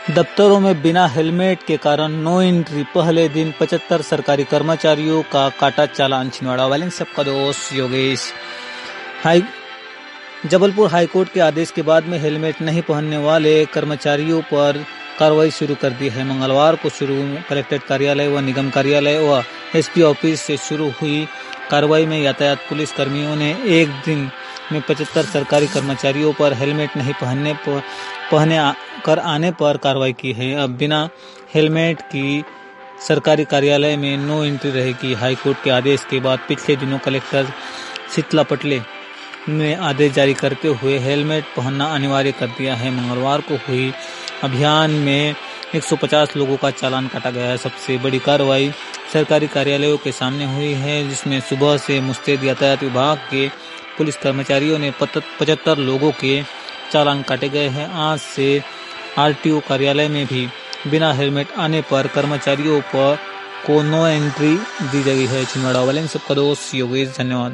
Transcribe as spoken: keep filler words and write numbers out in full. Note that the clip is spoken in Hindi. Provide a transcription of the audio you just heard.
दफ्तरों में बिना हेलमेट के कारण नो एंट्री। पहले दिन पचहत्तर सरकारी कर्मचारियों का काटा चालान। छिंदवाड़ा वाले सबका दोस्त योगेश। हाई जबलपुर हाईकोर्ट के आदेश के बाद में हेलमेट नहीं पहनने वाले कर्मचारियों पर कार्रवाई शुरू कर दी है। मंगलवार को शुरू कलेक्ट्रेट कार्यालय व निगम कार्यालय व एसपी ऑफिस से शुरू हुई कार्रवाई में यातायात पुलिस कर्मियों ने एक दिन में पचहत्तर सरकारी कर्मचारियों पर हेलमेट नहीं पहनने पर पहने आ, कर आने पर कार्रवाई की है। अब बिना हेलमेट की सरकारी कार्यालय में नो एंट्री रहेगी। हाईकोर्ट के आदेश के बाद पिछले दिनों कलेक्टर शीतला पटले ने आदेश जारी करते हुए हेलमेट पहनना अनिवार्य कर दिया है। मंगलवार को हुई अभियान में एक सौ पचास लोगों का चालान काटा गया है। सबसे बड़ी कार्रवाई सरकारी कार्यालयों के सामने हुई है, जिसमें सुबह से मुस्तैद यातायात विभाग के पुलिस कर्मचारियों ने पचहत्तर लोगों के चालान काटे गए हैं। आज से आरटीओ कार्यालय में भी बिना हेलमेट आने पर कर्मचारियों पर को नो एंट्री दी गई है। छिंदवाड़ा वाले सबका दोस्त योगेश। धन्यवाद।